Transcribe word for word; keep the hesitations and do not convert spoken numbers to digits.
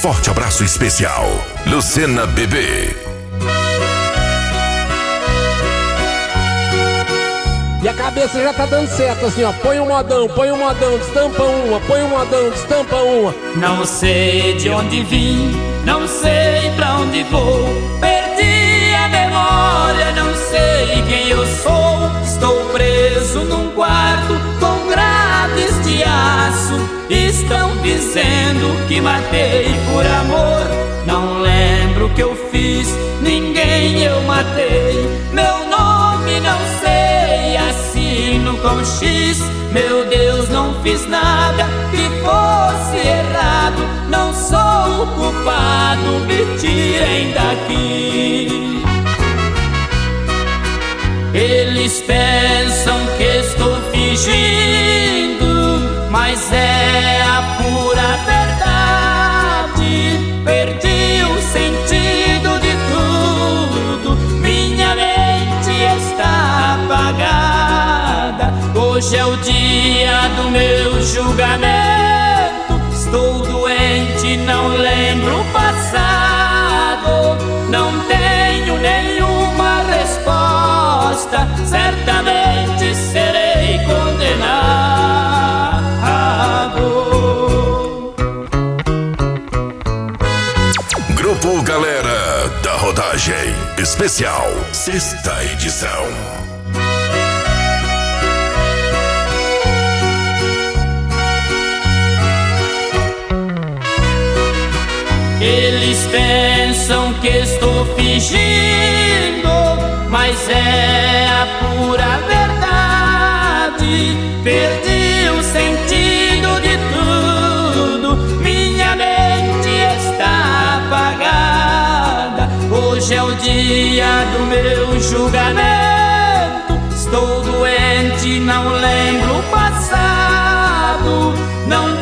forte abraço especial. Lucena Bebê. E a cabeça já tá dando certo, assim, ó. Põe um modão, põe um modão, destampa uma, põe um modão, destampa uma. Não sei de onde vim, não sei pra onde vou. Perdi a memória, não sei quem eu sou. Estou preso num quarto com grades de aço. Estão dizendo que matei por amor. Não lembro o que eu fiz, ninguém eu matei. Meu nome não sei, assino com X. Meu Deus, não fiz nada que fosse errado. Não sou o culpado, me tirem daqui. Eles pensam que estou fingindo, mas é a pura verdade. Perdi o sentido de tudo, minha mente está apagada. Hoje é o dia do meu julgamento. Estou doente, não lembro o passado. Não tenho nenhuma resposta, certamente serei condenado. Grupo Galera da Rodagem Especial, sexta edição. Eles pensam que estou fingindo, mas é a pura verdade. Perdi o sentido de tudo, minha mente está apagada. Hoje é o dia do meu julgamento. Estou doente, não lembro o passado. Não